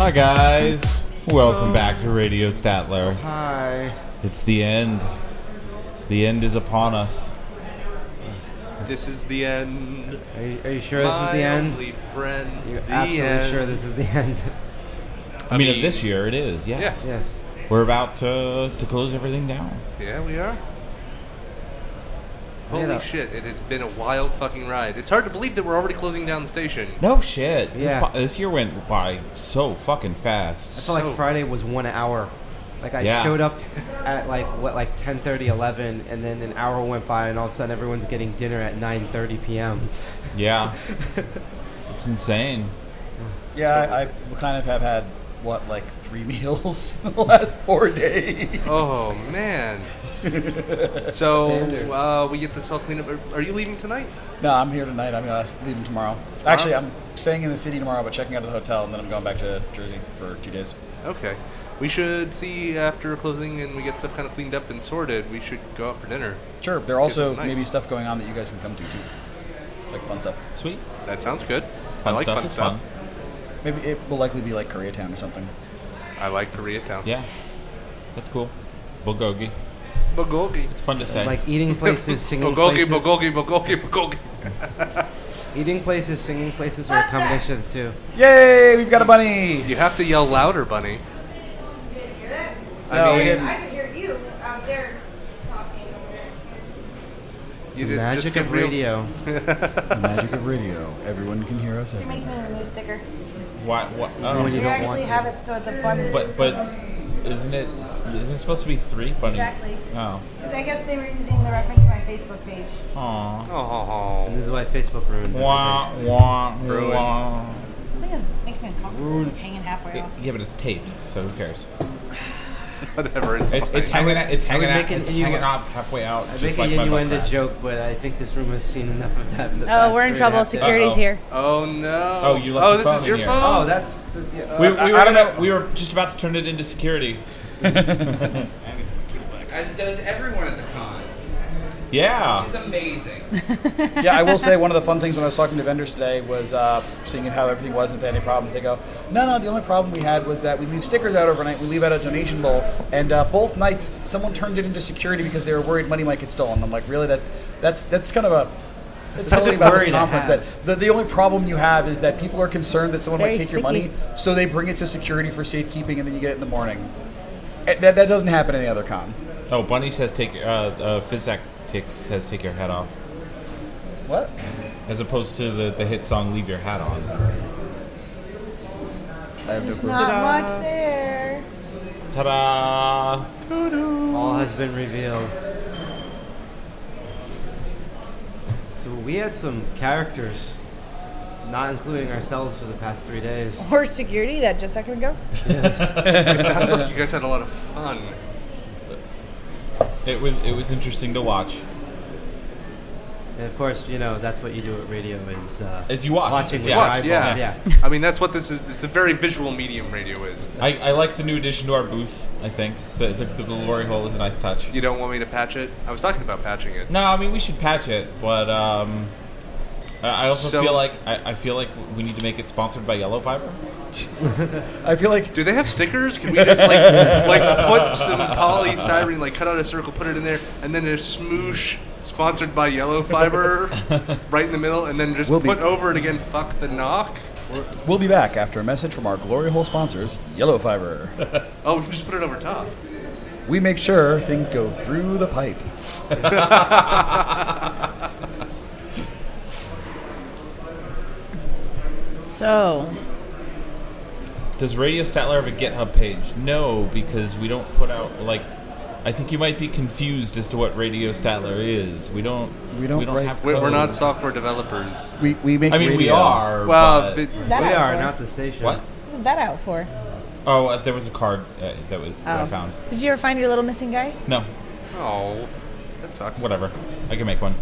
Hi guys, welcome back to Radio Statler. Hi. It's the end. The end is upon us. This is the end. Are you sure this is the end? My only friend. You're the absolutely end. sure this is the end? I mean, of this year it is, yes. Yes. We're about to close everything down. Yeah, we are. Holy Yeah. shit, it has been a wild fucking ride. It's hard to believe that we're already closing down the station. No shit. Yeah. This year went by so fucking fast. I felt like Friday was 1 hour. Like I showed up at like 10:30, 11, and then an hour went by, and all of a sudden everyone's getting dinner at 9:30 p.m. Yeah. It's insane. Yeah, I kind of have had, 3 meals in the last 4 days. Oh, man. So, Standards. we get this all cleaned up. Are you leaving tonight? No, I'm here tonight. I'm leaving tomorrow. Actually, I'm staying in the city tomorrow, but checking out of the hotel, and then I'm going back to Jersey for 2 days. Okay. We should see after closing and we get stuff kind of cleaned up and sorted, we should go out for dinner. Sure. There are also something nice. maybe stuff going on that you guys can come to, too. Like fun stuff. Sweet. That sounds good. Fun I like stuff fun is stuff. fun. Maybe it will likely be like Koreatown or something. I like Koreatown. Yeah. That's cool. Bulgogi. Bulgogi. It's fun to say. Like eating places, singing Bulgogi, places. Bulgogi. Eating places, singing places, or a combination of the two. Yay! We've got a bunny! You have to yell louder, Bunny. You didn't hear that? No, we didn't. I could hear you out there talking over there. You The did magic just get of real- radio. The magic of radio. Everyone can hear us. You're making me a new sticker. What? When you We don't actually want have to. it so it's a button. But isn't it supposed to be 3 bunny? Exactly. Oh. Because I guess they were using the reference to my Facebook page. Aw. Oh. And this is why Facebook ruins Wah, everything. wah, Ruined. wah. This thing makes me uncomfortable. It's hanging halfway off. Yeah, but it's taped, so who cares? Whatever. It's It's fine. hanging make out halfway out. I just make like a my innuendo butt crack. joke, but I think this room has seen enough of that. In the Oh, past we're in 3.5 trouble. days. Security's Uh-oh. here. Oh no. Oh, you left the this phone is your in here. phone? Oh, that's the. We were just about to turn it into security. As does everyone at the con. Yeah. It's amazing. Yeah, I will say one of the fun things when I was talking to vendors today was seeing how everything was and if they had any problems. They go, no, the only problem we had was that we leave stickers out overnight. We leave out a donation bowl, and both nights someone turned it into security because they were worried money might get stolen. I'm like, really? That's kind of a totally good about this worry to conference. have. That the only problem you have is that people are concerned that someone Very might take your sticky. money, so they bring it to security for safekeeping, and then you get it in the morning. That doesn't happen at any other con. Oh, Bunny says Fizzac says take your hat off, What? as opposed to the hit song "Leave Your Hat On." I have no There's clue. not much there. Ta-da! All has been revealed. So we had some characters, not including ourselves, for the past 3 days. Or security that just a second ago. Yes. It sounds like you guys had a lot of fun. It was interesting to watch. And of course, that's what you do at radio is As you watch. watching with Yeah. your Watch, eyeballs. yeah. Yeah. I mean, that's what this is. It's a very visual medium radio is. I like the new addition to our booth. I think the glory hole is a nice touch. You don't want me to patch it? I was talking about patching it. No, I mean we should patch it, but I also So- feel like I feel like we need to make it sponsored by Yellow Fiber. I feel like Do they have stickers? Can we just like put some polystyrene, cut out a circle, put it in there, and then there's smoosh sponsored by Yellow Fiber right in the middle, and then just We'll be- put over it again. Fuck the knock. we'll be back after a message from our glory hole sponsors, Yellow Fiber. Oh, we can just put it over top. We make sure things go through the pipe. So, Does Radio Statler have a GitHub page? No, because we don't put out I think you might be confused as to what Radio Statler is. We don't write- have We're not code. software developers. We make I mean, we radio. are. Well, but- but- what is that We out are, for? not the station. what? What is that out for? Oh, there was a card that I Oh. found. Did you ever find your little missing guy? No, oh, that sucks. whatever. I can make one.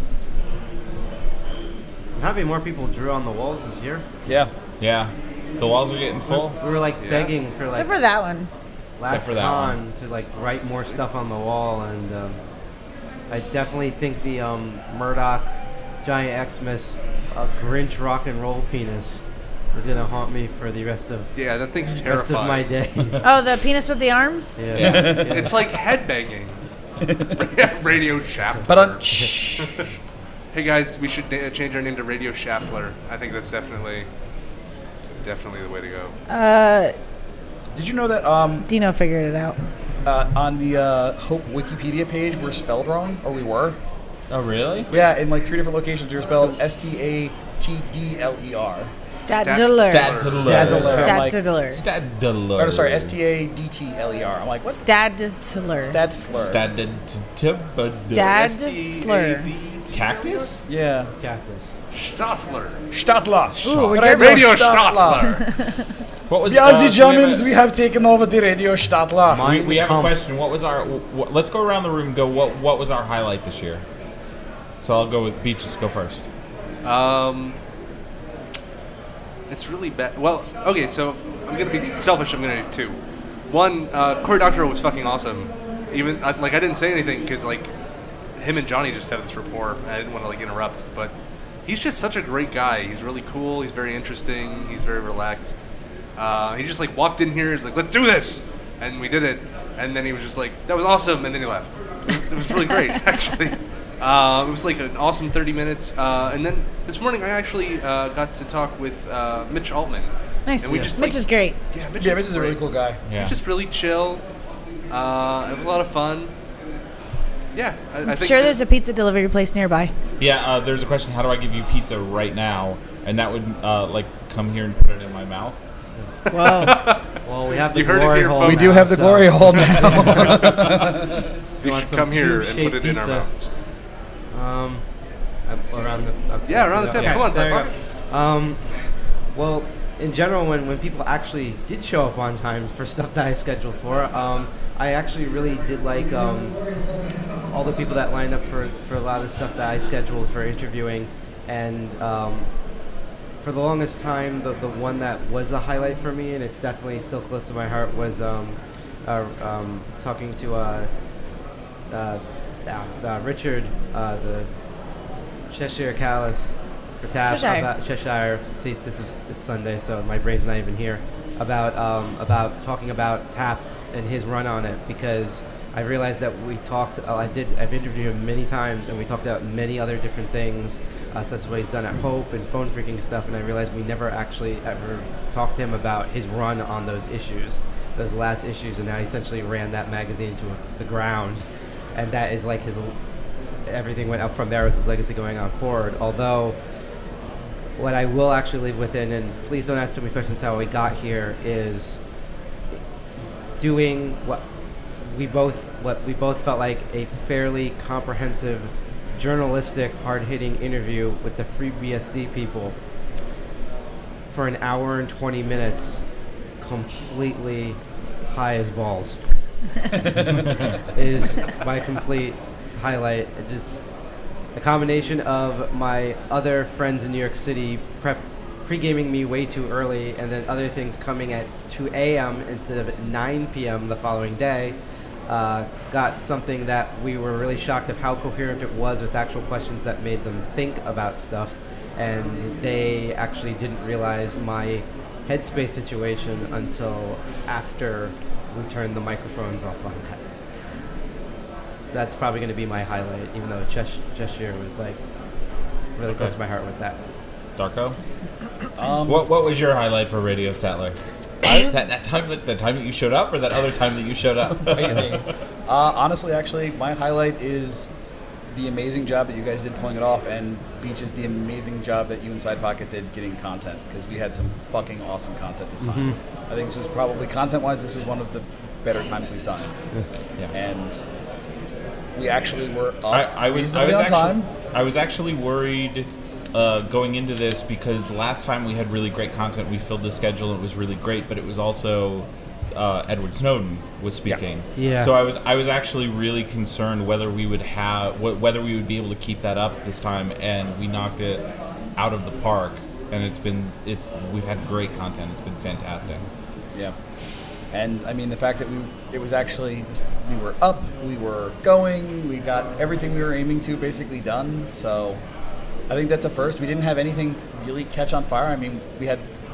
I'm happy more people drew on the walls this year. Yeah. Yeah, the walls are getting full. We were Yeah. begging for Except for that one. last Except for that con to write more stuff on the wall, and I definitely think the Murdoch Giant Xmas Grinch rock and roll penis is gonna haunt me for the rest of Yeah, that thing's rest of my terrifying. days. Oh, the penis with the arms? Yeah. It's like headbanging. Radio Shaftler. But Hey guys, we should change our name to Radio Shaftler. I think that's definitely the way to go. did you know that Dino figured it out. on the Hope Wikipedia page we're spelled wrong, or we were? Oh, really? Yeah, in like 3 different locations we were spelled Statdler. Stadler. Stadler. Stadler. Or sorry, Stadtler. I'm like, what? Stadler. Stadler. Stadler. Cactus? Yeah. Cactus. Stadler. Stadler. Ooh, we're German. Radio Stadler. What was The Aussie we Germans, have we have taken over the Radio Stadler. we have a question. What was our? Let's go around the room. And go. What was our highlight this year? So I'll go with Beaches. Go first. It's really bad. Well, okay, so I'm gonna be selfish. I'm gonna do 2. One, Cory Doctorow was fucking awesome. Even I didn't say anything because like him and Johnny just have this rapport. I didn't want to like interrupt, but he's just such a great guy. He's really cool. He's very interesting. He's very relaxed. He just like walked in here. He's like, "Let's do this," and we did it. And then he was just like, "That was awesome," and then he left. It was really great, actually. It was like an awesome 30 minutes. And then this morning I actually got to talk with Mitch Altman. Nice. And we just, Mitch is great. Yeah, Mitch Yeah, Mitch is a really cool guy. Yeah. He's just really chill. It was a lot of fun. Yeah, I think Sure, there's a pizza delivery place nearby. Yeah. There's a question. How do I give you pizza right now? And that would like come here and put it in my mouth. Whoa. Well, we have the You heard it glory here, hole folks. We do now, have the so- glory hole now. so we want should some come here and put tube-shaped it in our pizza. mouths. Around the Yeah, around the table. Come on, there you Zach. go. Well, in general, when people actually did show up on time for stuff that I scheduled for, I actually really did like all the people that lined up for a lot of stuff that I scheduled for interviewing, and for the longest time, the one that was a highlight for me, and it's definitely still close to my heart, was talking to Richard, the Cheshire Callis for TAP Cheshire. about Cheshire. See, it's Sunday, so my brain's not even here. About talking about TAP and his run on it, because I realized that we talked. I've interviewed him many times, and we talked about many other different things, such as what he's done at Hope and phone freaking stuff. And I realized we never actually ever talked to him about his run on those issues, those last issues, and how he essentially ran that magazine to the ground. And that is like his. Everything went up from there with his legacy going on forward. Although, what I will actually leave within, and please don't ask too many questions how we got here, is doing what we both felt like a fairly comprehensive, journalistic, hard-hitting interview with the FreeBSD people for an hour and 20 minutes, completely high as balls. Is my complete highlight. It just a combination of my other friends in New York City pre-gaming me way too early, and then other things coming at 2 a.m. instead of at 9 p.m. the following day. Got something that we were really shocked of how coherent it was with actual questions that made them think about stuff, and they actually didn't realize my headspace situation until after we turned the microphones off on that. So that's probably going to be my highlight, even though Cheshire was like really close to my heart with that. Darko? What was your highlight for Radio Statler? that time that you showed up, or that other time that you showed up? Honestly, actually, my highlight is the amazing job that you guys did pulling it off, and Beach is the amazing job that you and Side Pocket did getting content, because we had some fucking awesome content this time. I think this was probably, content-wise, this was one of the better times we've done it. Yeah. And we actually were up I was reasonably on time. I was actually worried going into this, because last time we had really great content. We filled the schedule, and it was really great, but it was also Edward Snowden was speaking. Yeah. So I was actually really concerned whether we would be able to keep that up this time, and we knocked it out of the park. And we've had great content. It's been fantastic. Yeah. And I mean, the fact that we were up, we were going, we got everything we were aiming to basically done. So I think that's a first. We didn't have anything really catch on fire. I mean, we had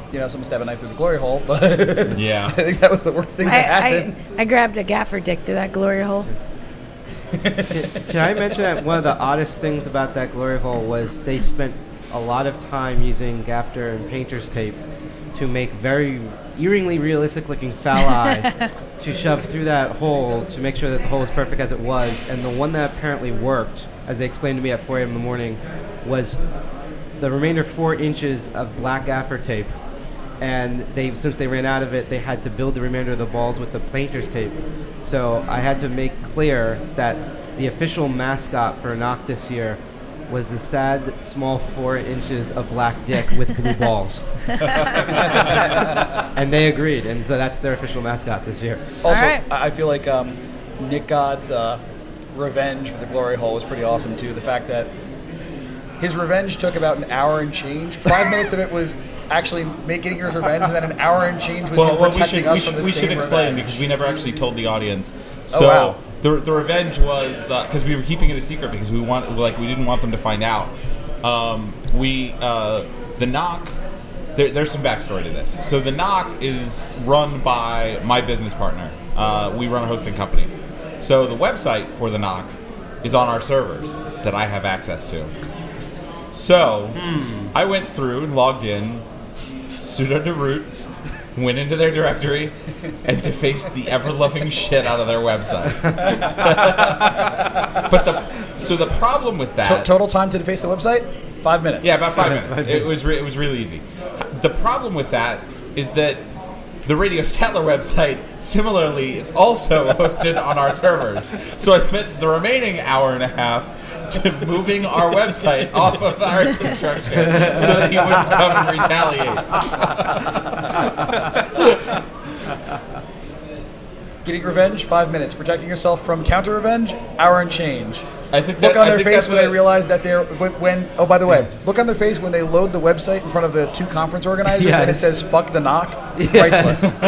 someone stab a knife through the glory hole, but Yeah. I think that was the worst thing that happened. I grabbed a gaffer dick through that glory hole. Can I mention that one of the oddest things about that glory hole was they spent a lot of time using gaffer and painter's tape to make very eerily realistic looking foul eye to shove through that hole to make sure that the hole was perfect as it was. And the one that apparently worked, as they explained to me at 4 a.m. in the morning, was the remainder 4 inches of black gaffer tape. And since they ran out of it, they had to build the remainder of the balls with the painter's tape. So I had to make clear that the official mascot for Knock this year was the sad, small 4 inches of black dick with blue balls. And they agreed, and so that's their official mascot this year. Also, All right. I feel like Nick God's revenge for the glory hole was pretty awesome too. The fact that his revenge took about an hour and change. 5 minutes of it was actually getting his revenge, and then an hour and change was him protecting us from the we same should explain revenge. because we never actually told the audience. So wow. the revenge was because we were keeping it a secret because we didn't want them to find out. The Knock. There's some backstory to this. So the Knock is run by my business partner. We run a hosting company. So the website for the Knock is on our servers that I have access to. So I went through and logged in, sudo to root, went into their directory, and defaced the ever-loving shit out of their website. So the problem with that... Total time to deface the website? 5 minutes. Yeah, about 5 minutes. It was really easy. The problem with that is that the Radio Statler website similarly is also hosted on our servers. So I spent the remaining hour and a half moving our website off of our infrastructure so that he wouldn't come and retaliate. Getting revenge, 5 minutes. Protecting yourself from counter revenge, hour and change. I think Look that- on I their think face that's when they what- realize that oh, by the way, look on their face when they load the website in front of the two conference organizers and it Yes. says "fuck the Knock." Yes. Priceless.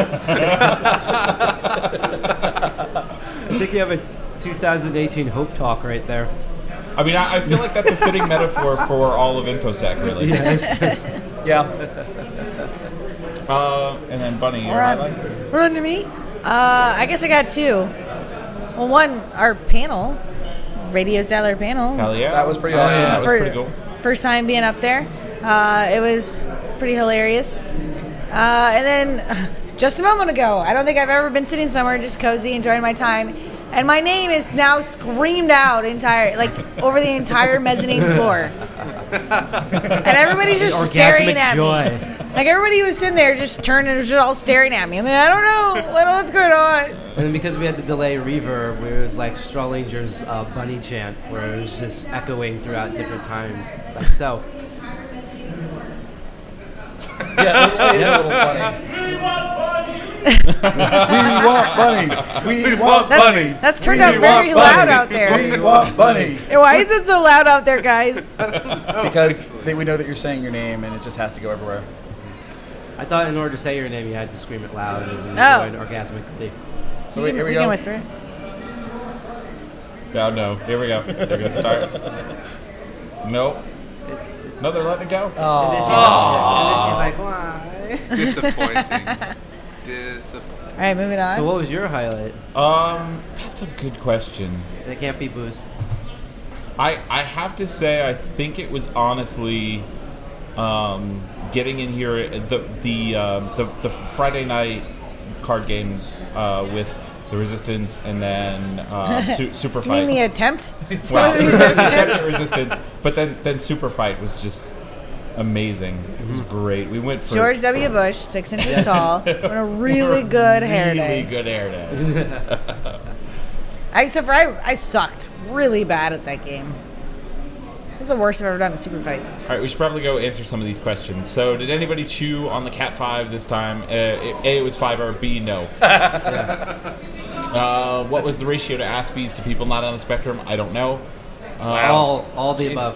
I think you have a 2018 Hope Talk right there. I mean, I feel like that's a fitting metaphor for all of InfoSec, really. Yes. Yeah. And then Bunny, your We're on, highlight? we're on to me. I guess I got two. Well, one, our panel, Radio Statler panel. Hell yeah. That was pretty awesome. Yeah, that was For- pretty cool. First time being up there. It was pretty hilarious. And then just a moment ago, I don't think I've ever been sitting somewhere just cozy, enjoying my time. And my name is now screamed out over the entire mezzanine floor. And everybody's just staring at joy. me. Like everybody was sitting there just turning, just all staring at me. And I don't know what's going on. And then because we had the delay reverb, where it was like Strawlinger's bunny chant, where it was just echoing throughout different times, like so. Yeah, it is a little funny. We want Bunny. We want Bunny. That's turned We out very want loud Bunny. out there. We want Bunny. Hey, why is it so loud out there, guys? Because we know that you're saying your name and it just has to go everywhere. I thought in order to say your name, you had to scream it loud and Oh. join orgasmically. Oh, wait, here we can go. whisper it. Oh, no. Here we go. They're going to start. Nope. No, they're letting it go. And then she's like, why? Disappointing. All right, moving on. So what was your highlight? That's a good question. And it can't be booze. I have to say, I think it was honestly getting in here the Friday night card games with the Resistance and then Super you Fight. mean the attempt? Well, the Resistance? attempt at Resistance, but then Super Fight was just amazing. It was great. We went for George W. Bush, 6 inches tall, with a really good hair really day. good hair day. Except for I sucked really bad at that game. This is the worst I've ever done a super fight. All right, we should probably go answer some of these questions. So, did anybody chew on the Cat 5 this time? A, it was 5, or B, no. What was the ratio to Aspies to people not on the spectrum? I don't know. All the above.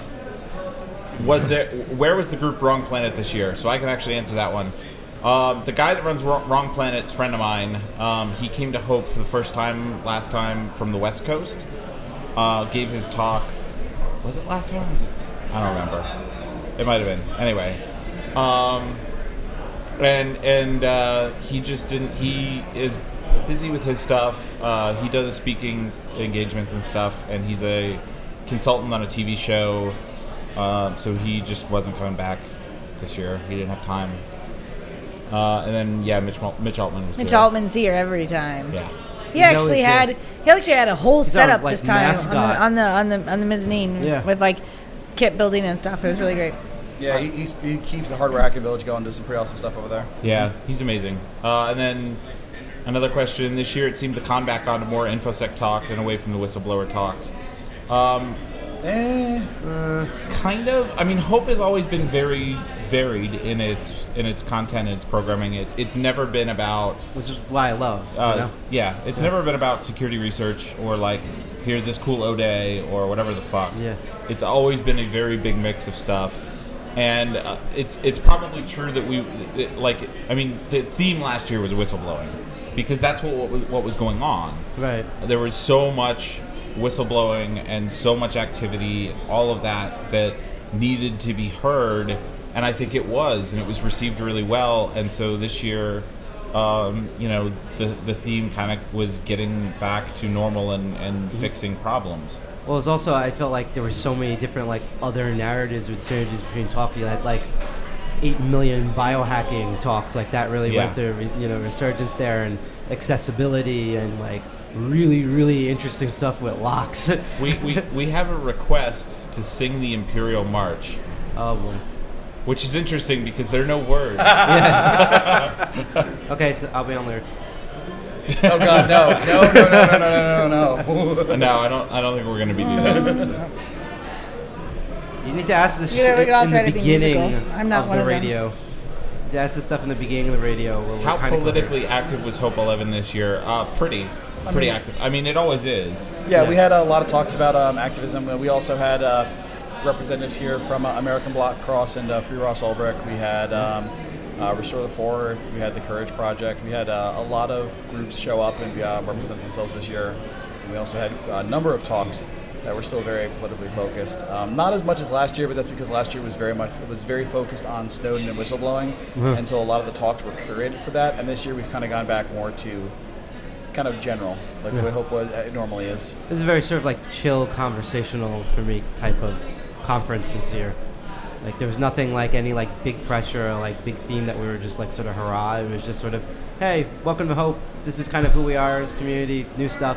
Where was the group Wrong Planet this year? So I can actually answer that one. The guy that runs Wrong Planet's a friend of mine. He came to Hope for the first time last time from the West Coast. Gave his talk. Was it last time? I don't remember. It might have been. Anyway. and he just didn't. He is busy with his stuff. He does speaking engagements and stuff, and he's a consultant on a TV show. So he just wasn't coming back this year. He didn't have time. And then Mitch Altman was Mitch there. Altman's here every time. Yeah. He actually had a whole setup like, this time mascot. on the mezzanine with like kit building and stuff. It was really great. Yeah, he keeps the Hardware Hacking Village going. Does some pretty awesome stuff over there. Yeah, he's amazing. And then another question. This year it seemed to con back onto more InfoSec talk and away from the whistleblower talks. Kind of. I mean, Hope has always been very varied in its content and its programming. It's never been about, which is why I love. Yeah, it's never been about security research or like here's this cool O-Day or whatever the fuck. Yeah, it's always been a very big mix of stuff, and it's probably true that the theme last year was whistleblowing because that's what was going on. Right. There was so much whistleblowing and so much activity, all of that needed to be heard, and I think it was, and it was received really well. And so this year, the theme kind of was getting back to normal and fixing problems. Well, it's also, I felt like there were so many different like other narratives with synergies between talk. You had like 8 million biohacking talks, like that really went to resurgence there, and accessibility and like really, really interesting stuff with locks. we have a request to sing the Imperial March. Oh boy. Which is interesting because there are no words. Okay, so I'll be on lyrics. Oh God, no. No, I don't think we're gonna be doing that. You need to ask this We could all in try the to be beginning musical. I'm not of one the of them. radio. That's the stuff in the beginning of the radio. Where How we're kinda politically active was Hope 11 this year? Pretty active. I mean, it always is. Yeah, we had a lot of talks about activism. We also had representatives here from American Black Cross and Free Ross Ulbricht. We had Restore the Forest. We had the Courage Project. We had a lot of groups show up and represent themselves this year. And we also had a number of talks that were still very politically focused. Not as much as last year, but that's because last year was very focused on Snowden and whistleblowing, and so a lot of the talks were curated for that. And this year we've kind of gone back more to kind of general, like the way Hope it normally is. This is a very sort of like chill, conversational for me type of conference this year. Like there was nothing like any like big pressure or like big theme that we were just like sort of hurrah. It was just sort of, hey, welcome to Hope. This is kind of who we are as a community. New stuff.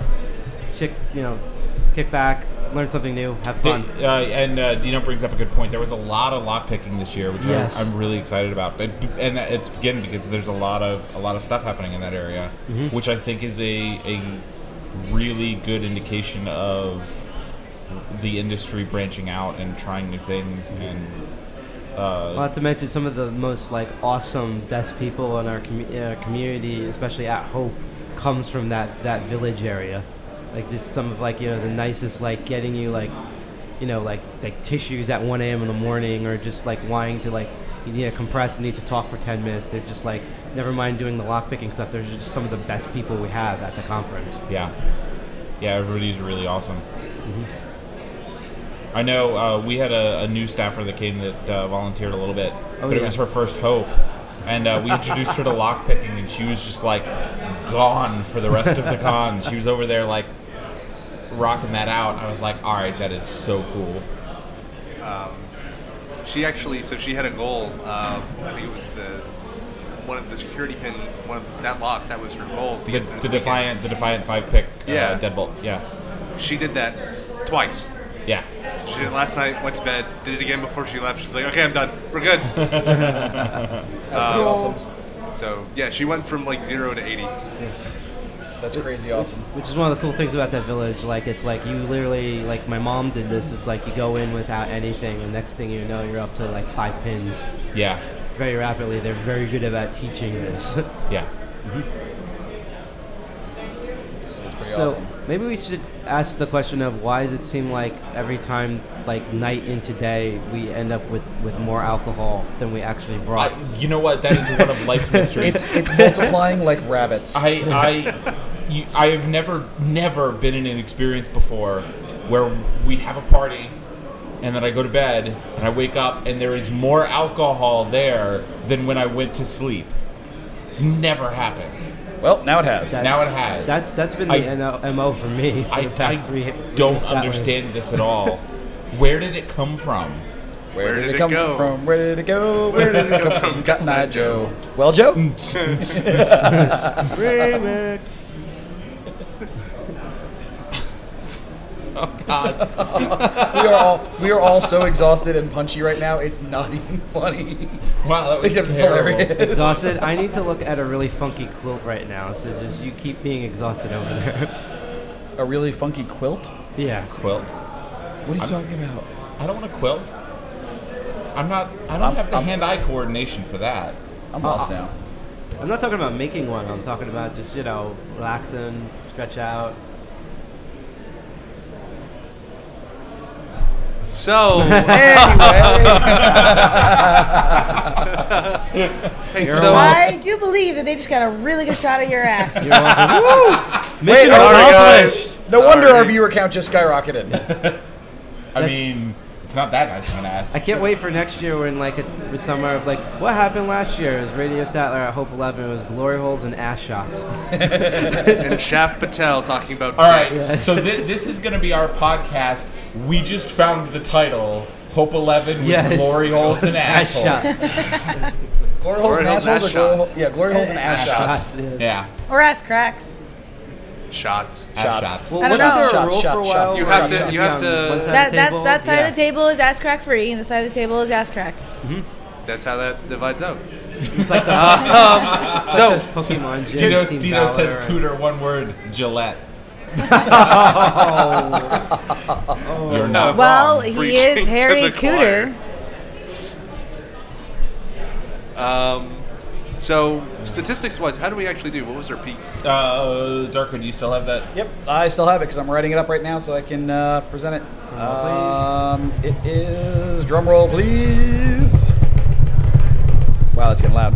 Kick back, learn something new, have fun. Dino brings up a good point. There was a lot of lockpicking this year, which I'm really excited about. And it's again because there's a lot of stuff happening in that area, which I think is a really good indication of the industry branching out and trying new things. And not to mention some of the most like awesome, best people in our community, especially at Hope, comes from that village area. Like just some of like the nicest, like getting you like tissues at 1 a.m. in the morning, or just like wanting to like you need to compress and need to talk for 10 minutes. They're just like, never mind doing the lockpicking stuff. They're just some of the best people we have at the conference. Yeah, everybody's really awesome. I know we had a new staffer that came that volunteered a little bit, it was her first Hope. And we introduced her to lockpicking, and she was just like gone for the rest of the con. She was over there like rocking that out. I was like, all right, that is so cool. She had a goal. I think it was one of the security pin, that lock. That was her goal. The Defiant 5-pick deadbolt. Yeah. She did that twice. Yeah. She did it last night, went to bed, did it again before she left. She's like, okay, I'm done. We're good. Awesome. So, yeah, she went from like 0 to 80. That's crazy awesome. Which is one of the cool things about that village. Like, it's like you literally, like my mom did this, it's like you go in without anything, and next thing you know, you're up to like 5 pins. Yeah. Very rapidly. They're very good about teaching this. Yeah. That's pretty So awesome. maybe we should ask the question of why does it seem like every time, like night into day, we end up with more alcohol than we actually brought? You know what? That is one of life's mysteries. It's multiplying like rabbits. I have never been in an experience before where we have a party, and then I go to bed, and I wake up, and there is more alcohol there than when I went to sleep. It's never happened. Well, now it has. Now it has. That's been the MO for me for the past three. Don't understand this at all. Where did it come from? Where did it come from? Where did it go? Where did it come from? Cotton Eye Joe. Well, Joe? Remix. Oh God! we are all so exhausted and punchy right now. It's not even funny. Wow, that was Except it's terrible. hilarious. Exhausted. I need to look at a really funky quilt right now. So just you keep being exhausted over there. A really funky quilt? Yeah. Quilt. What are you talking about? I don't want to quilt. I don't have the hand-eye coordination for that. I'm lost now. I'm not talking about making one. I'm talking about just relaxing, stretch out. So, I do believe that they just got a really good shot of your ass. You're welcome. Woo! Mission sorry, accomplished. No wonder our viewer count just skyrocketed. I mean, it's not that nice of an ass. I can't wait for next year when the summer of what happened last year. It was Radio Statler at Hope 11. It was glory holes and ass shots. and Shaf Patel talking about. All right, Yes. so this is going to be our podcast. We just found the title. Hope 11 was glory holes and ass assholes. shots. Glory holes and assholes or glory holes? Yeah, glory holes and ass shots. Yeah, Or ass cracks. Shots. ass shots. Well, I don't wasn't know. there a rule Shot, for a shot, while? shot. You where have to- could you be have on to- one side That of the table? that side Yeah. of the table is ass crack free, and the side of the table is ass crack. That's how that divides out. It's like the So, Pokemon gym. Dino Team says Valor. cooter, one word, Gillette. Oh. You're not Well, wrong. he Preaching is to Harry the choir. Cooter. So statistics-wise, how do we actually do? What was our peak? Darko, do you still have that? Yep, I still have it because I'm writing it up right now so I can present it. It is, drum roll please. Wow, that's getting loud.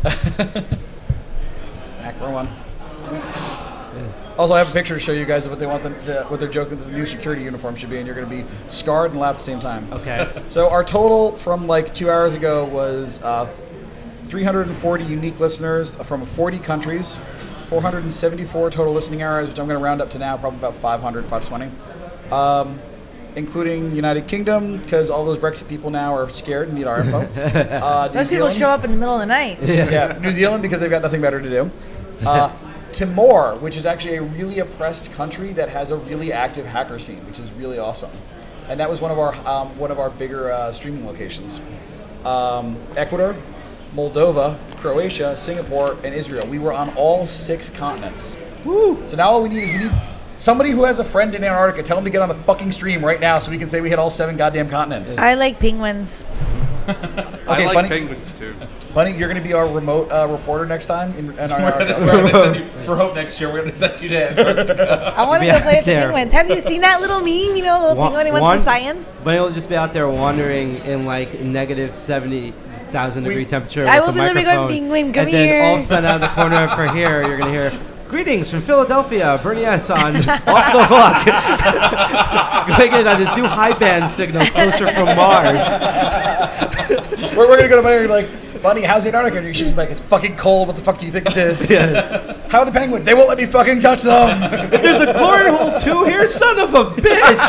Back row one. Also, I have a picture to show you guys of what they want what they're joking that the new security uniform should be, and you're going to be scarred and laugh at the same time. Okay. So our total from 2 hours ago was 340 unique listeners from 40 countries, 474 total listening hours, which I'm going to round up to now probably about 500, 520, including United Kingdom, because all those Brexit people now are scared and need our info. New Those people Zealand. show up in the middle of the night. Yeah, New Zealand because they've got nothing better to do. Timor, which is actually a really oppressed country that has a really active hacker scene, which is really awesome. And that was one of our bigger streaming locations. Ecuador, Moldova, Croatia, Singapore, and Israel. We were on all 6 continents. Woo! So now all we need is somebody who has a friend in Antarctica. Tell them to get on the fucking stream right now so we can say we hit all 7 goddamn continents. I like penguins. I like Bunny. penguins too. Bunny, you're going to be our remote reporter next time in We're Antarctica. gonna send you, for Hope next year, we're going to send you to Antarctica. I want to Be go out play with the there. penguins. Have you seen that little meme? You know, the little penguin, he wants the science. But he'll just be out there wandering in negative 70,000 degree temperature. I with will the be literally going, microphone. penguin, come and then here. all of a sudden out of the corner for here, you're going to hear, greetings from Philadelphia, Bernie S. on Off the Hook. Going in on this new high band signal closer from Mars. We're going to go to Bunny and be like, Bunny, how's Antarctica? And she's like, it's fucking cold. What the fuck do you think it is? How are the penguins? They won't let me fucking touch them. There's a cornhole too here, son of a bitch.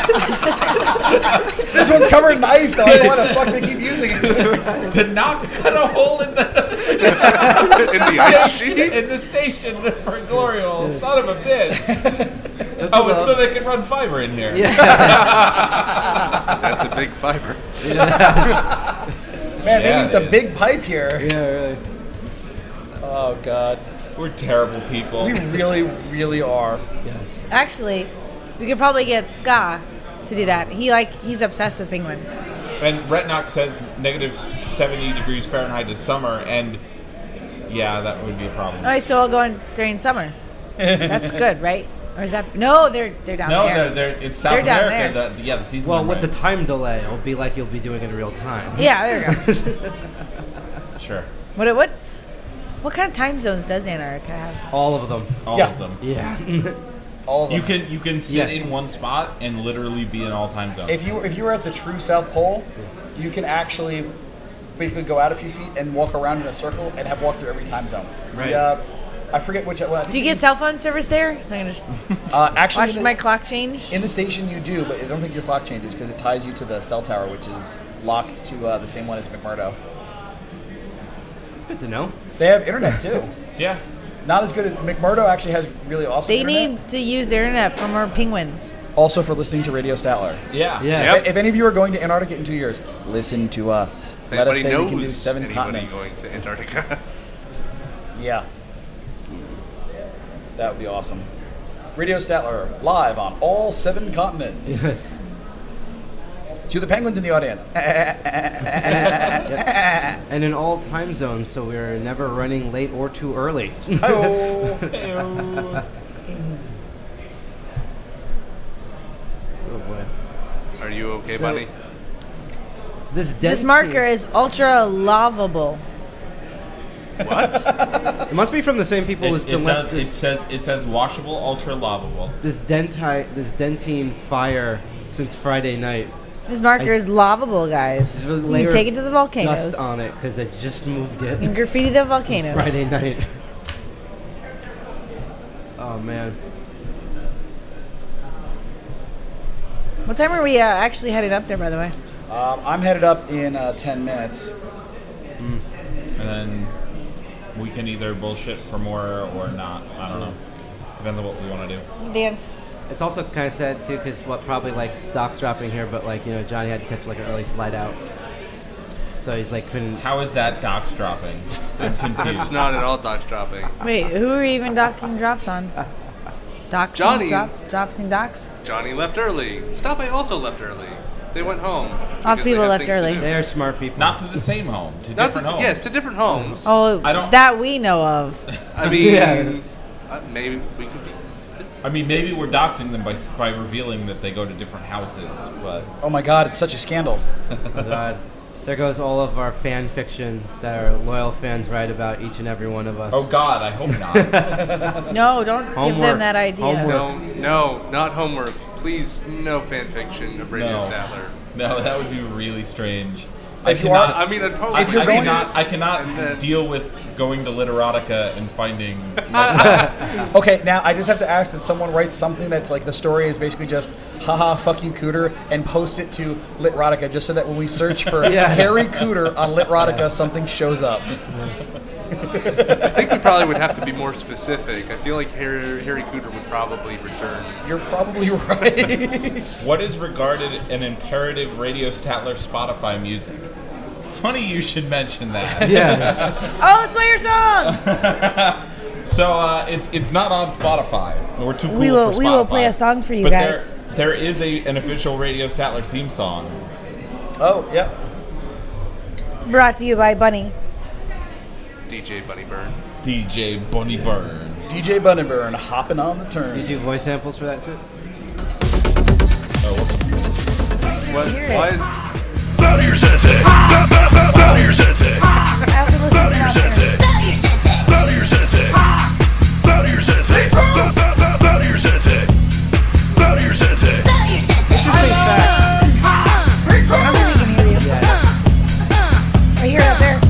This one's covered in ice, though. I don't know why the fuck they keep using it. To not cut a hole in the In the ice sheet. in the station for glory hole. Son of a bitch. Oh, and so they can run fiber in here. That's a big fiber. Man, they Yeah, need some it big is. pipe here. Yeah, really. Oh, God. We're terrible people. We really, really are. Yes. Actually, we could probably get Ska to do that. He's obsessed with penguins. And Retnox says negative 70 degrees Fahrenheit is summer, and yeah, that would be a problem. Oh, so I'll go in during summer. That's good, right? Or is that no? They're down No, there. they're it's South They're down America. The season. Well, with the time delay, it'll be like you'll be doing it in real time. Yeah, there you go. sure, What kind of time zones does Antarctica have? All of them. all Yeah. of them. Yeah. All of them. You can sit Yeah. in one spot and literally be in all time zones. If you were at the true South Pole, you can actually basically go out a few feet and walk around in a circle and have walked through every time zone. Right. I forget which. Well, I think Do you get cell phone service there? So I can just actually watch my clock change. in the station you do, but I don't think your clock changes because it ties you to the cell tower, which is locked to the same one as McMurdo. It's good to know. They have internet too. yeah. Not as good as McMurdo actually has really awesome They internet. need to use their internet for more penguins. Also for listening to Radio Statler. Yeah. Yeah. Yep. If any of you are going to Antarctica in 2 years, listen to us. If Let us anybody say we can knows do 7 anybody continents. going to Antarctica. Yeah. That would be awesome. Radio Statler, live on all 7 continents. Yes. To the penguins in the audience. And in all time zones, so we're never running late or too early. Hi-oh. Oh boy. Are you okay, So- buddy? This marker is ultra lovable. It must be from the same people who's been It left does. this, It says washable, ultra lavable. this dentine fire since Friday night. This marker is lovable, guys. There's a You layer can take of it to the volcanoes. Dust on it because I just moved You can it graffiti the volcanoes. Friday night. Oh man. What time are we actually headed up there, by the way? I'm headed up in 10 minutes. And then we can either bullshit for more or not. I don't know. Depends on what we want to do. Dance. It's also kind of sad too because probably like Doc's dropping here, but like Johnny had to catch like an early flight out, so he's like couldn't. How is that Doc's dropping? It's confused. It's not at all Doc's dropping. Wait, who are you even docking drops on? Docs Johnny. drops and docs? Johnny left early. Stop! I also left early. They went home. Lots because of they people have left things to early. do. They are smart people. Not to the same home, to Not different the- homes. Yes, to different homes. Oh, I don't- that we know of. I mean, Yeah. Maybe we could be. I mean, maybe we're doxing them by revealing that they go to different houses, but Oh my god, it's such a scandal. Oh God. There goes all of our fan fiction that our loyal fans write about each and every one of us. oh god, I hope not. No, don't give Homework. them that idea. Homework. No, not homework. Please, no fan fiction of Radio No. Statler. No, that would be really strange. If you are- I mean, I'd probably. If you're going- I cannot And then- deal with going to Literotica and finding. Okay, now I just have to ask that someone writes something that's like the story is basically just haha fuck you Cooter and posts it to Litrotica just so that when we search for Yeah. Harry Cooter on Litrotica something shows up. I think we probably would have to be more specific. I feel like Harry Cooter would probably return. You're probably right. What is regarded an imperative Radio Statler Spotify music? Funny you should mention that. Yes. Oh, let's play your song. So it's not on Spotify. We're too cool We will- for Spotify. we will play a song for you But guys. There is an official Radio Statler theme song. Oh, yeah. Brought to you by Bunny. DJ Bunny Burn. DJ Bunny Burn. DJ Bunnyburn hopping on the turn. Did you do voice samples for that shit? Oh, whoops. What? Hear it. Why is? I have to listen to that. I hear it up there.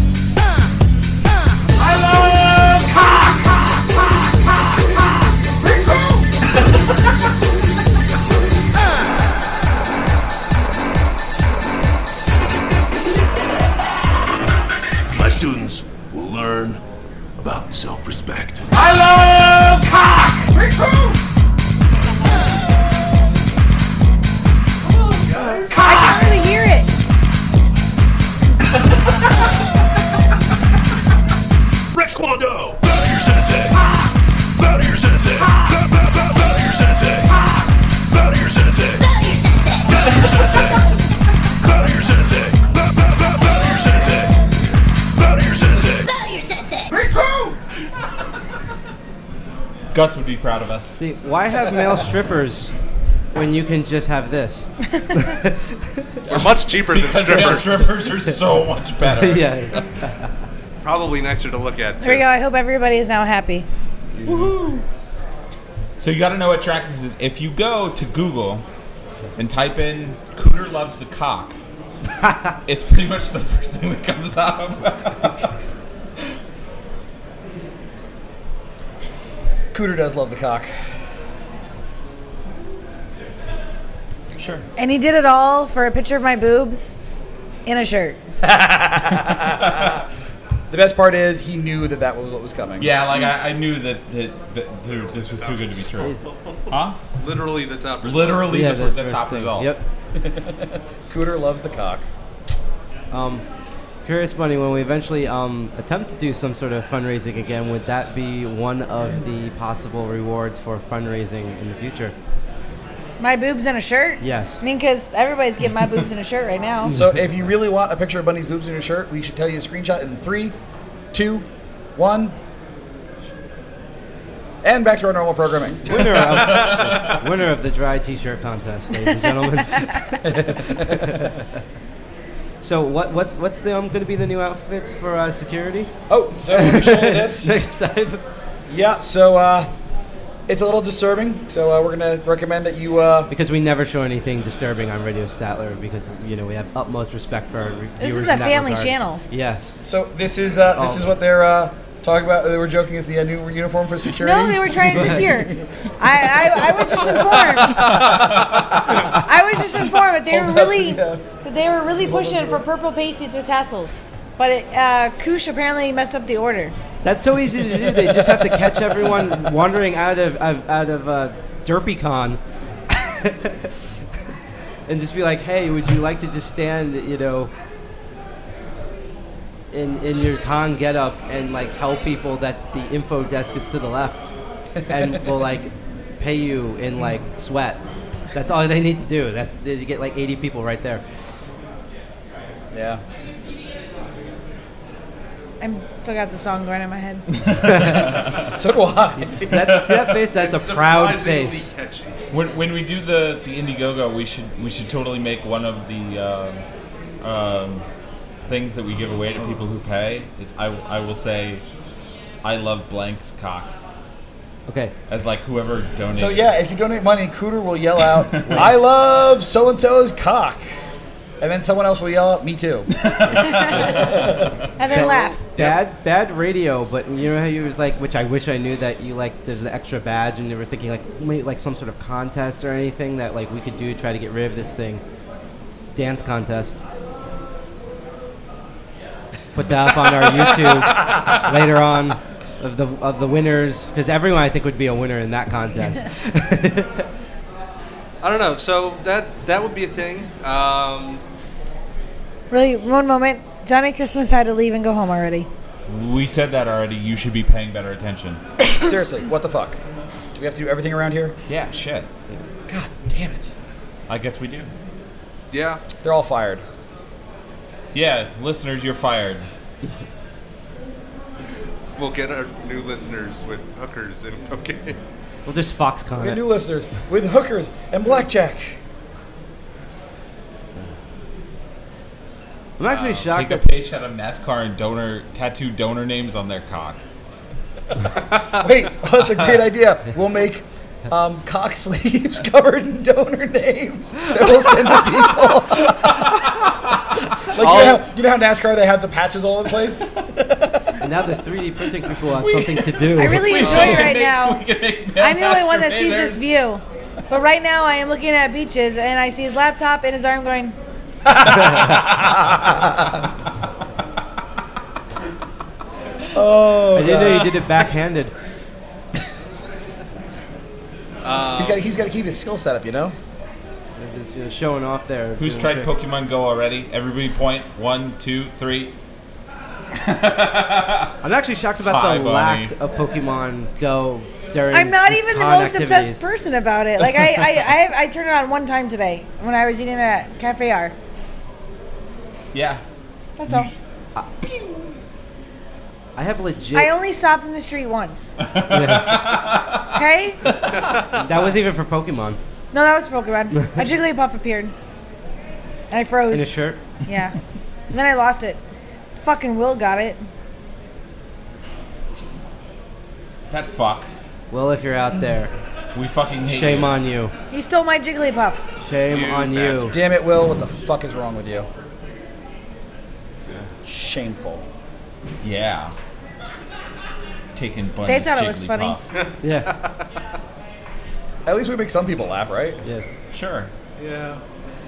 My students will learn about self-respect. I can really hear it. Rex Kwando! Bow to your sensei! Bow to your sensei! Bow to your sensei! Bow to your sensei! Bow to your sensei! Bow to your sensei! Gus would be proud of us. See, why have male strippers when you can just have this? We're much cheaper than Because male strippers. strippers are so much better. Yeah. Probably nicer to look at. There we too. go. I hope everybody is now happy. So you got to know what track this is. If you go to Google and type in "Cooter loves the cock," it's pretty much the first thing that comes up. Cooter does love the cock. Sure. And he did it all for a picture of my boobs in a shirt. The best part is he knew that was what was coming. Yeah, like I knew that this was too good to be true. Huh? Literally the top result. Literally Yeah, the first top thing. result. Yep. Cooter loves the cock. Curious Bunny, when we eventually attempt to do some sort of fundraising again, would that be one of the possible rewards for fundraising in the future? My boobs in a shirt? Yes. I mean, because everybody's getting my boobs in a shirt right now. So if you really want a picture of Bunny's boobs in your shirt, we should tell you to screenshot in 3, 2, 1. And back to our normal programming. Winner of the dry t-shirt contest, ladies and gentlemen. So what's going to be the new outfits for security? Oh, so let me show you this. Next time. Yeah, so it's a little disturbing. So we're going to recommend that you... Because we never show anything disturbing on Radio Statler because, we have utmost respect for our viewers. This is a in that family regard. channel. Yes. So this is what they're talking about. They were joking is the new uniform for security. No, they were trying it this year. I was just informed. I was just informed that they were really pushing for purple pasties with tassels. But Koosh apparently messed up the order. That's so easy to do. They just have to catch everyone wandering out of DerpyCon and just be like, "Hey, would you like to just stand, in your con getup and tell people that the info desk is to the left, and we'll pay you in sweat." That's all they need to do. They get 80 people right there. Yeah. I'm still got the song going in my head. So do I. That's that face. That's a proud face. Catchy. When we do the Indiegogo, we should totally make one of the things that we give away to people who pay. Is I will say, I love blank's cock. Okay. As whoever donates. So yeah, if you donate money, Cooter will yell out, "I love so and so's cock," and then someone else will yell out, "Me too." And then laugh. Bad radio, but you know how you was which I wish I knew that you there's the extra badge, and you were thinking maybe some sort of contest or anything that we could do to try to get rid of this thing. Dance contest. Put that up on our YouTube later on of the winners, because everyone I think would be a winner in that contest. I don't know. So that would be a thing. Really, one moment. Johnny Christmas had to leave and go home already. We said that already. You should be paying better attention. Seriously, what the fuck? Do we have to do everything around here? Yeah, shit. God damn it. I guess we do. Yeah. They're all fired. Yeah, listeners, you're fired. We'll get our new listeners with hookers and cocaine. We'll just Foxconn We have it. new listeners with hookers and blackjack. I'm actually shocked Take a that page out of NASCAR and tattoo donor names on their cock. Wait, that's a great idea. We'll make cock sleeves covered in donor names that we'll send to people. You know how NASCAR, they have the patches all over the place? and now the 3D printing people have something to do. I really enjoy it right now. We can make I'm the only one that sees there's- this view. But right now I am looking at beaches and I see his laptop and his arm going. Oh, I didn't know you did it backhanded. he's got to keep his skill set up, It's, showing off there. Who's doing tried tricks. Pokemon Go already? Everybody point. 1, 2, 3. I'm actually shocked about Hi, the Bonnie. lack of Pokemon Go during. I'm not these even the con most activities. obsessed person about it. I turned it on one time today when I was eating at Cafe R. Yeah. That's all. I have legit. I only stopped in the street once. Yes. Okay? That was even for Pokemon. No, that was Pokemon. A Jigglypuff appeared. And I froze. In a shirt. Yeah. And then I lost it. Fucking Will got it. That fuck. Well, if you're out there, We fucking hate Shame you. on you. You stole my Jigglypuff. Shame You on you. bastard. Damn it, Will. What the fuck is wrong with you? Shameful. Yeah. Taking Bunny's They thought it was funny. Jigglypuff. Yeah. At least we make some people laugh, right? Yeah. Sure. Yeah.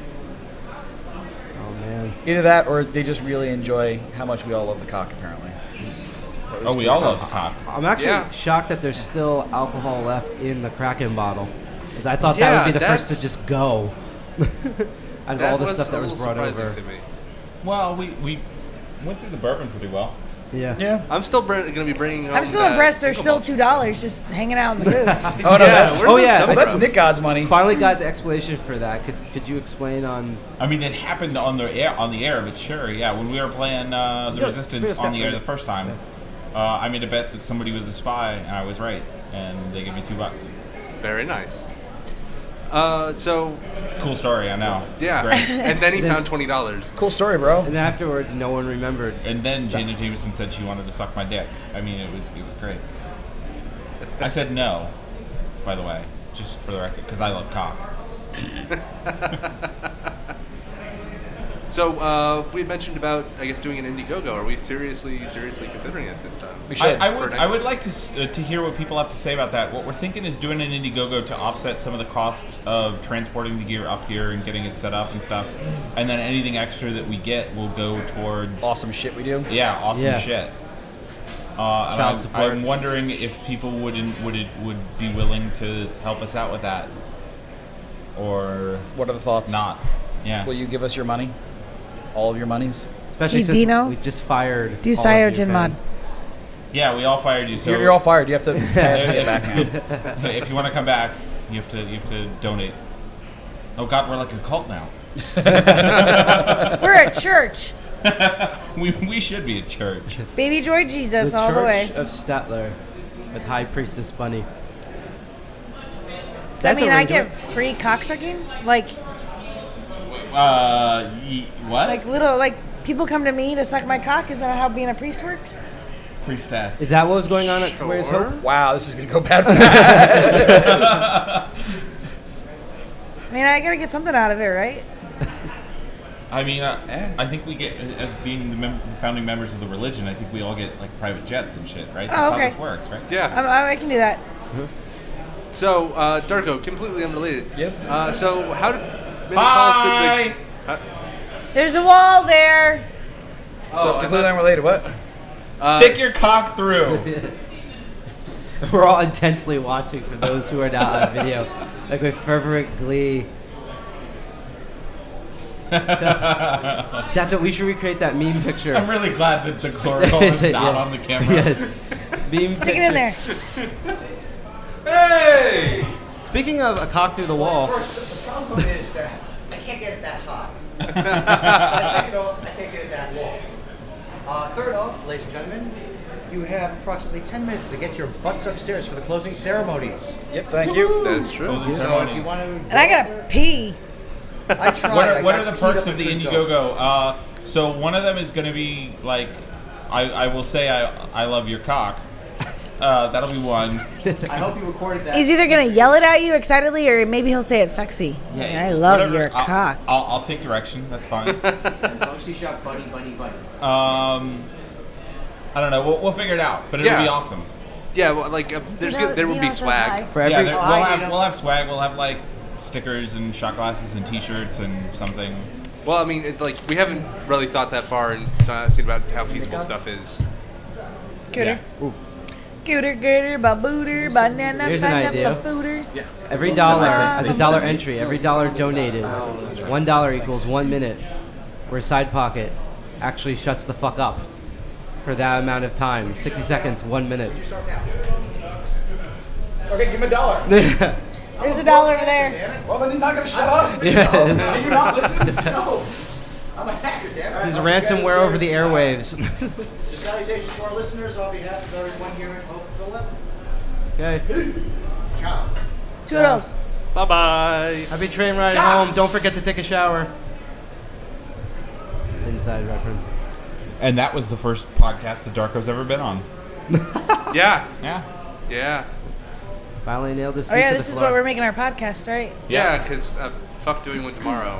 Oh man. Either that or they just really enjoy how much we all love the cock, apparently. Or at Oh, least we all love cock. I'm actually Yeah. shocked that there's still alcohol left in the Kraken bottle. Because I thought Yeah, that would be the first to that's- just go. Out of That all the was stuff a that was little brought surprising over. to me. Well, we went through the bourbon pretty well. Yeah. Yeah. I'm still going to be bringing home I'm still that impressed. They're still single malt. $2 just hanging out in the booth. Oh, no, Yeah, that's, where Oh, did those yeah, come well, that's from? Nick God's money. Finally got the explanation for that. Could you explain on? I mean, it happened on the air, but sure, yeah. When we were playing the Yeah, Resistance yeah, on the air yeah. the first time, I made a bet that somebody was a spy, and I was right, and they gave me $2. Very nice. So, Cool story, I know. yeah. It's great. And then he found $20. Cool story, bro. And afterwards, no one remembered. And then Jana Jameson said she wanted to suck my dick. I mean, it was great. I said no, by the way, just for the record, because I love cock. So, we had mentioned about, I guess, doing an Indiegogo. Are we seriously considering it this time? We should. I would like to hear what people have to say about that. What we're thinking is doing an Indiegogo to offset some of the costs of transporting the gear up here and getting it set up and stuff, and then anything extra that we get will go towards Awesome shit we do. Yeah, awesome Yeah. shit. Child support. I'm wondering if people would be willing to help us out with that, or What are the thoughts? not. Yeah. Will you give us your money? All of your monies? Especially Hey, since Dino, we just fired. do all of Cyanogen your mod. fans. Yeah, we all fired you. So You're all fired. You have to pay us to get back now. if you want to come back, you have to donate. Oh God, we're like a cult now. We're at church. We should be a church. Baby Joy Jesus The all Church the way. of Statler with High Priestess Bunny. Does that That's a mean I ring to get it. free cocksucking? Like What? little, like people come to me to suck my cock? Is that how being a priest works? Priestess. Is that what was going on at Where's Sure. Hope? Wow, this is going to go bad for that. I mean, I gotta get something out of it, right? I mean, I think we get, as being the founding members of the religion, I think we all get like private jets and shit, right? That's okay. how this works, right? Yeah. I can do that. So, Darko, completely unrelated. Yes? So, how did... Hi! There's a wall there. So, completely unrelated. What? Stick your cock through. We're all intensely watching for those who are not on video, like with fervent glee. That's what we should recreate that meme picture. I'm really glad that the chloroform is not Yeah. on the camera. Yes. Meme Stick it in picture. there. Hey! Speaking of a cock through the wall, First, the problem is that I can't get it that high. Second off, I can't get it that long. Third off, ladies and gentlemen, you have approximately 10 minutes to get your butts upstairs for the closing ceremonies. Yep, thank you. That's true. Closing So if ceremonies. you want to... And I gotta pee. I tried. What I are got the keyed perks up of the and couldn't go. Indiegogo? So one of them is going to be like, I will say I love your cock. That'll be one. I hope you recorded that. He's either gonna yell it at you excitedly, or maybe he'll say it's sexy. Yeah, I love whatever. your cock. I'll take direction. That's fine. As long as you shout bunny, bunny, bunny. I don't know. We'll figure it out, but it'll Yeah. be awesome. Yeah, well, like, there will be swag. for Yeah, every we'll Hi, have Dana. we'll have swag. We'll have like stickers and shot glasses and T-shirts and something. Well, I mean, like, we haven't really thought that far and seen about how feasible stuff is. Gooder. Yeah. Gooder, gooder, babooder, banana, Here's an idea. booder. every dollar as a dollar entry, every dollar donated, $1 equals 1 minute, where Side Pocket actually shuts the fuck up for that amount of time. 60 seconds, 1 minute. Okay, give him $1. There's $1 over there. Well, then he's not going to shut up. Yeah. Can you not listen? No! I'm a hacker, damn it. This is ransomware over the airwaves. Just salutations to our listeners on behalf of everyone here at Hope 11. Okay. Ciao. $2. Bye-bye. Happy train ride home. Don't forget to take a shower. Inside reference. And that was the first podcast that Darko's ever been on. Yeah. Yeah. Yeah. Finally nailed this. Oh yeah, this is what we're making our podcast, right? Yeah, because fuck doing one tomorrow.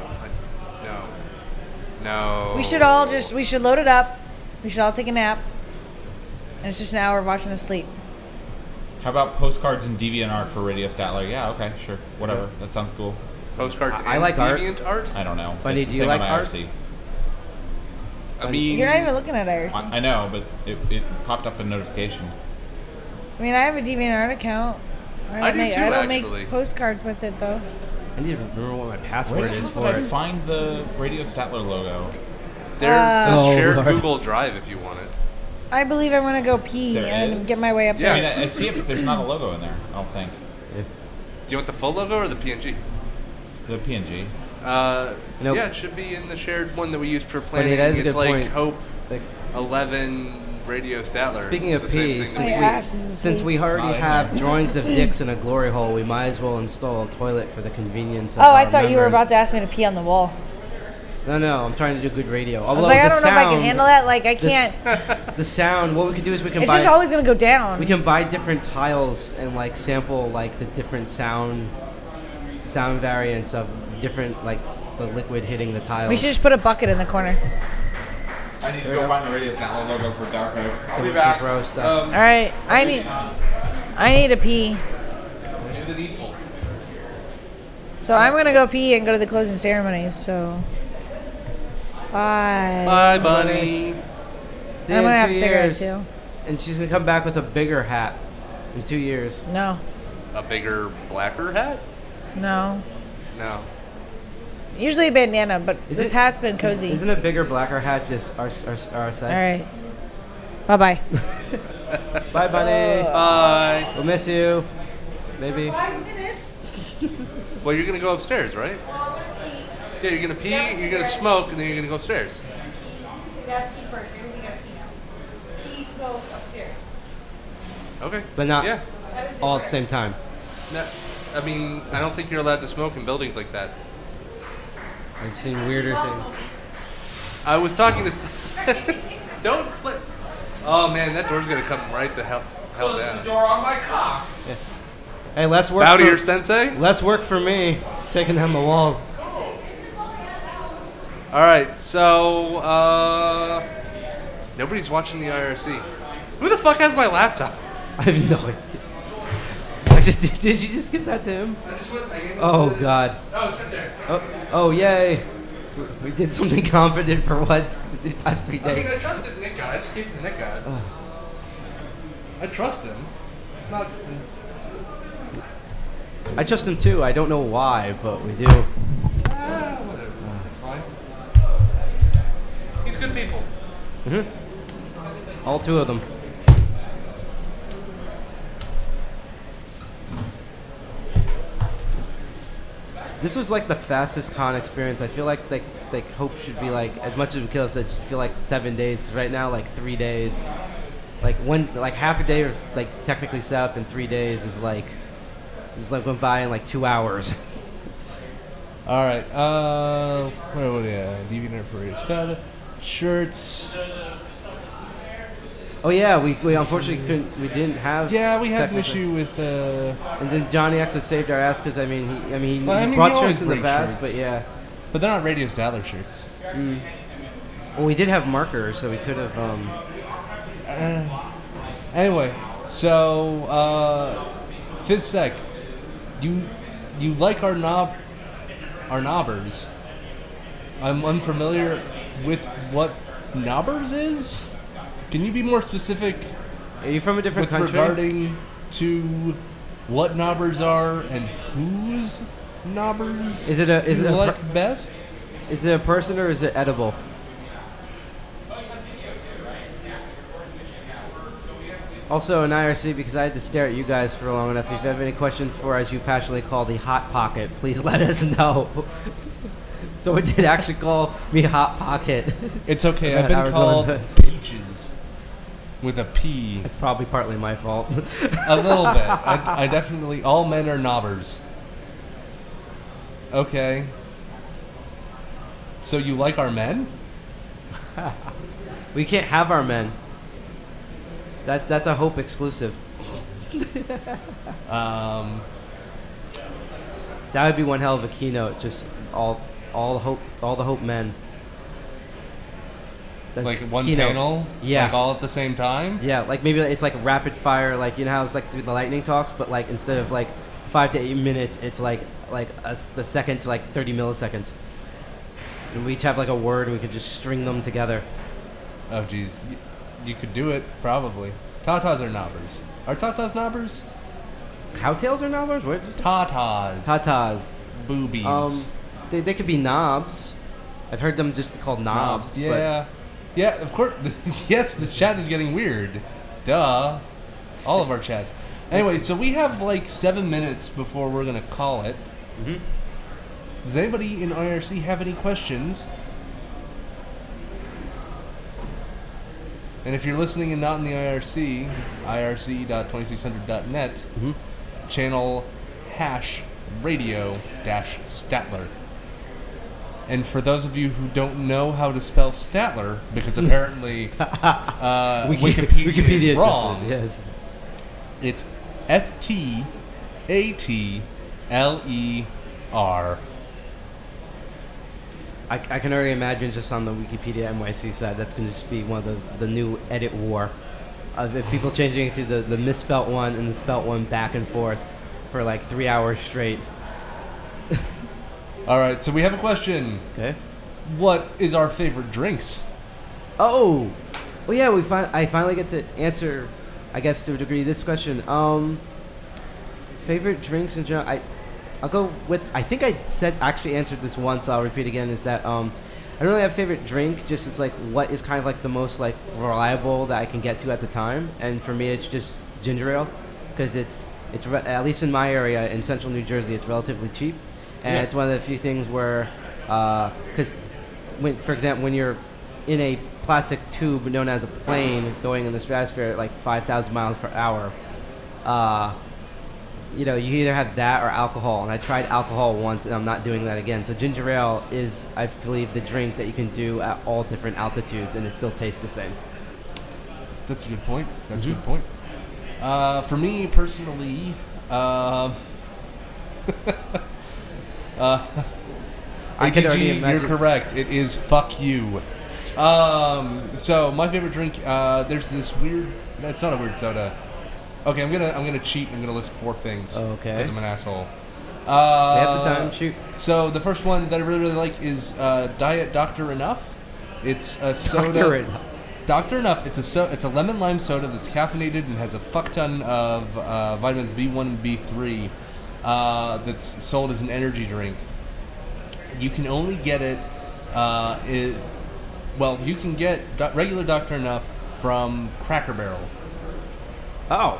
No. We should load it up. We should all take a nap. And it's just an hour of watching us sleep. How about postcards and DeviantArt for Radio Statler? Yeah, okay, sure, whatever. That sounds cool. Postcards I and like art. DeviantArt? I don't know. Bunny, It's do the you thing like on art? IRC. I mean, You're not even looking at IRC. I know, but it popped up a notification. I mean, I have a DeviantArt account. I do too, I don't actually. make postcards with it though. I need to remember what my Where password the is hell did for I it. find the Radio Statler logo? there's a Oh, shared Lord. Google Drive if you want it. I believe I'm gonna go pee There and is? get my way up Yeah. I there. mean, I see it, but there's not a logo in there. I don't think. Do you want the full logo or the PNG? The PNG. Nope. Yeah, it should be in the shared one that we used for But planning. that is a It's good like point. Hope Like, 11 Radio Statler. speaking It's of the same pee, thing since that My we, ass is since asleep. we already Not in have there. drawings of dicks in a glory hole, we might as well install a toilet for the convenience of Oh, I our thought you were members. about to ask me to pee on the wall. No, I'm trying to do good radio. I was like, I don't know if I can handle that. Like, I this- can't. The sound. What we could do is we can It's buy. just always gonna go down. We can buy different tiles and like sample like the different sound variants of different like the liquid hitting the tiles. We should just put a bucket in the corner. I need to go find the Radio Statler logo for Dark Oak. I'll be back. Gross stuff. All right, I need a pee. Do the needful. So I'm gonna go pee and go to the closing ceremonies. So, bye. Bye, Bunny. See I'm you gonna in have a 2 cigarette years. too. And she's gonna come back with a bigger hat in 2 years. No, A bigger, blacker hat? no. No. Usually a bandana, but Is this it- hat's been cozy. Isn't a bigger, blacker hat just our side? All right. Bye bye. Bye, Bunny. Bye. We'll miss you. Maybe. 5 minutes. Well, you're going to go upstairs, right? Yeah, you're going to pee, you're going to smoke, and then you're going to go upstairs. You guys pee first. Everything got pee now. Pee, smoke, upstairs. Okay. But not Yeah. all at the same time. No, I mean, I don't think you're allowed to smoke in buildings like that. I've seen weirder things. I was talking to... Don't slip. Oh, man, that door's going to come right the hell down. door on my cock. Hey, less work. Bow to for, your sensei? less work for me, taking down the walls. All right, so, nobody's watching the IRC. Who the fuck has my laptop? I have no idea. Actually, did you just give that to him? Oh God. Oh, it's right there. Oh yay! We did something confident for once the past 3 I mean, days. I trusted Nick God. I just gave it to Nick God. I trust him. It's not... I trust him too. I don't know why, but we do. Whatever. It's fine. He's good people. All two of them. This was like the fastest con experience. I feel like Hope should be like, as much as we kill us, I just feel like 7 days. Because right now, like 3 days, like half a day is like technically set up, and 3 days is like went by in like 2 hours. All right. What are we at? DeviantArt for Radio Statler. Shirts. Oh yeah, we unfortunately we didn't have. Yeah, we had an technically- issue with. And then Johnny X has saved our ass because he Well, I mean, brought he always shirts in the brings past, shirts. but yeah. But they're not Radio Statler shirts. Well, we did have markers, so we could have. Anyway, so Fifth Sec, you like our knobbers? I'm unfamiliar with what knobbers is. Can you be more specific? Are you from a different with country? regarding to what knobbers are and whose knobbers Is it a you like best? Is it a person or is it edible? Also, an IRC, because I had to stare at you guys for long enough. If you have any questions for, as you passionately call, the Hot Pocket, please let us know. So it did actually call me Hot Pocket. It's okay. I've Our been called going- peaches with a P. It's probably partly my fault. A little bit. I definitely. All men are knobbers. Okay. So you like our men? We can't have our men. That's a Hope exclusive. That would be one hell of a keynote. Just all the hope men. That's Like one keynote. panel? Yeah. Like all at the same time? Yeah, like maybe it's like rapid fire, like you know how it's like through the lightning talks, but like instead of like 5 to 8 minutes, it's like the second to like 30 milliseconds. And we each have like a word, and we could just string them together. Oh, geez. You could do it, probably. Tatas are knobbers. Are tatas knobbers? Cowtails or knobs? What? Tatas. Tatas. Boobies. They could be knobs. I've heard them just be called knobs. Yeah. Yeah, of course. Yes, this chat is getting weird. Duh. All of our chats. Anyway, so we have like 7 minutes before we're going to call it. Mm-hmm. Does anybody in IRC have any questions? And if you're listening and not in the IRC, irc.2600.net, channel #radio-Statler. And for those of you who don't know how to spell Statler, because apparently Wikipedia is wrong, yes. it's STATLER. I can already imagine just on the Wikipedia NYC side, that's going to just be one of the new edit war. Of people changing it to the misspelt one and the spelt one back and forth for like 3 hours straight. All right, so we have a question. Okay. What is our favorite drinks? Oh, well, yeah. I finally get to answer, I guess to a degree, this question. Favorite drinks in general. I'll go with. I think I actually answered this once. So I'll repeat again. Is that I don't really have a favorite drink. Just it's like what is kind of like the most like reliable that I can get to at the time. And for me, it's just ginger ale because it's at least in my area in central New Jersey, it's relatively cheap. And it's one of the few things where, because, for example, when you're in a plastic tube known as a plane going in the stratosphere at like 5,000 miles per hour, you either have that or alcohol. And I tried alcohol once, and I'm not doing that again. So ginger ale is, I believe, the drink that you can do at all different altitudes, and it still tastes the same. That's a good point. That's a good point. For me personally, I can already ATG, imagine. you're correct. It is fuck you. So my favorite drink, there's this weird. It's not a weird soda. Okay, I'm gonna cheat. I'm gonna list 4 things. Okay. Because I'm an asshole. We have the time. Shoot. So the first one that I really like is Diet Dr. Enough. It's a soda. Dr. Enough. Dr. Enough. It's a lemon lime soda that's caffeinated and has a fuck ton of vitamins B1 and B3. That's sold as an energy drink. You can only get it. You can get regular Dr. Enough from Cracker Barrel. Oh.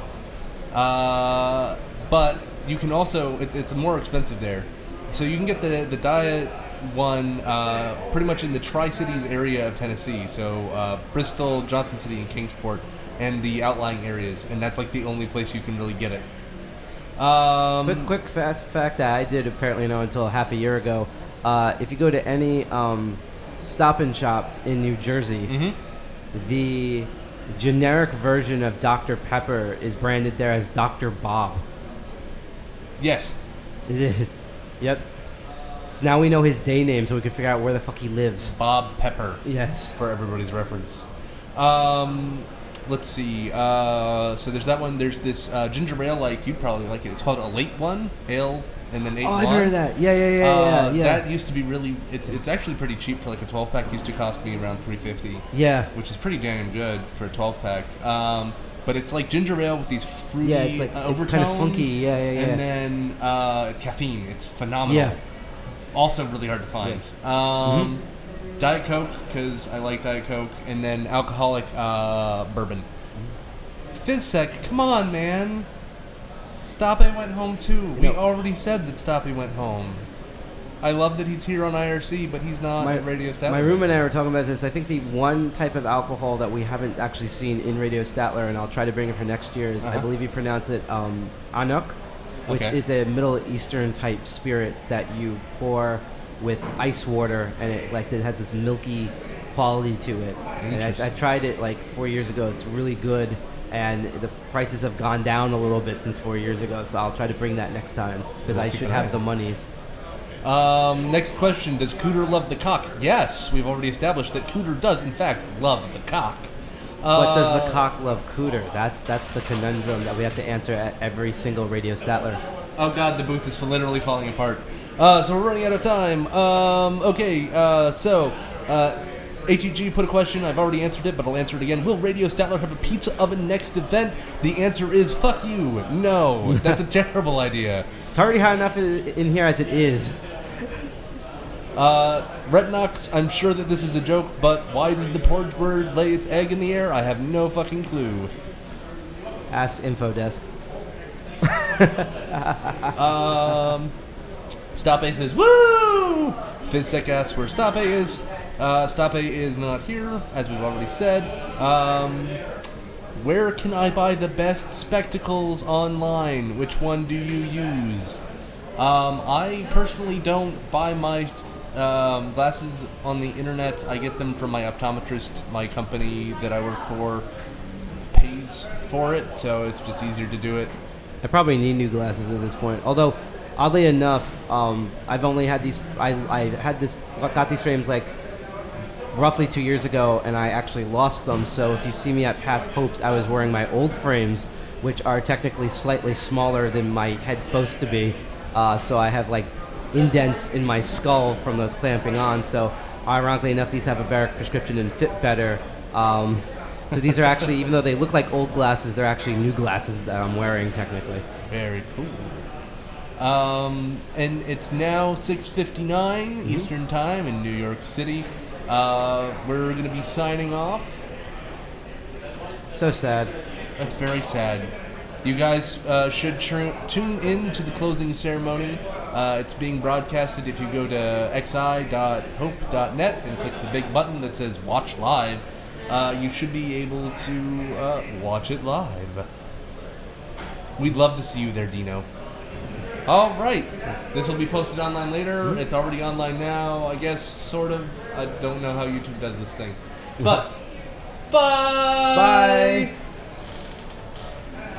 But you can also it's more expensive there. So you can get the diet one pretty much in the Tri-Cities area of Tennessee. So Bristol, Johnson City, and Kingsport, and the outlying areas, and that's like the only place you can really get it. Quick fast fact that I did apparently know until half a year ago. If you go to any Stop and Shop in New Jersey, the generic version of Dr. Pepper is branded there as Dr. Bob. Yes. It is. Yep. So now we know his day name, so we can figure out where the fuck he lives. Bob Pepper. Yes. For everybody's reference. Let's see. So there's that one. There's this ginger ale, like you'd probably like it. It's called a late one ale, and then 8 Oh, I've heard of that. Yeah. That used to be really. It's actually pretty cheap for like a 12-pack. Used to cost me around $3.50. Yeah. Which is pretty damn good for a 12-pack. But it's like ginger ale with these fruity Yeah, it's like overtones. it's kind of funky. Yeah. And then caffeine. It's phenomenal. Yeah. Also really hard to find. Diet Coke, because I like Diet Coke, and then alcoholic bourbon. FizzSec, come on, man. Stoppy went home too. We already said that Stoppy went home. I love that he's here on IRC, but he's not at Radio Statler. My roommate and I were talking about this. I think the one type of alcohol that we haven't actually seen in Radio Statler, and I'll try to bring it for next year, is I believe you pronounce it Anuk, which is a Middle Eastern type spirit that you pour with ice water, and it has this milky quality to it. And I tried it like 4 years ago. It's really good. and the prices have gone down a little bit since 4 years ago. So I'll try to bring that next time because I should have the monies. Next question: does Cooter love the cock? Yes, we've already established that Cooter does, in fact, love the cock. But does the cock love Cooter? That's the conundrum that we have to answer at every single Radio Statler. Oh God, the booth is literally falling apart. So we're running out of time. HEG put a question. I've already answered it, but I'll answer it again. Will Radio Statler have a pizza oven next event? The answer is fuck you. No, that's a terrible idea. It's already hot enough in here as it is. Retinox, I'm sure that this is a joke, but why does the porridge bird lay its egg in the air? I have no fucking clue. Ask Infodesk. Stape says, woo! Fizzsec asks where Stape is. Stape is not here, as we've already said. Where can I buy the best spectacles online? Which one do you use? I personally don't buy my glasses on the internet. I get them from my optometrist. My company that I work for pays for it, so it's just easier to do it. I probably need new glasses at this point. Although, oddly enough, I've only had these. I got these frames like roughly 2 years ago, and I actually lost them. So if you see me at Past Hopes, I was wearing my old frames, which are technically slightly smaller than my head's supposed to be. So I have like indents in my skull from those clamping on. So ironically enough, these have a better prescription and fit better. So these are actually, even though they look like old glasses, they're actually new glasses that I'm wearing technically. Very cool. And it's now 6:59 Eastern Time in New York City. We're going to be signing off. So sad. That's very sad. You guys should tune in to the closing ceremony. It's being broadcasted if you go to xi.hope.net and click the big button that says Watch Live. You should be able to watch it live. We'd love to see you there, Dino. All right. This will be posted online later. It's already online now, I guess, sort of. I don't know how YouTube does this thing. But, bye!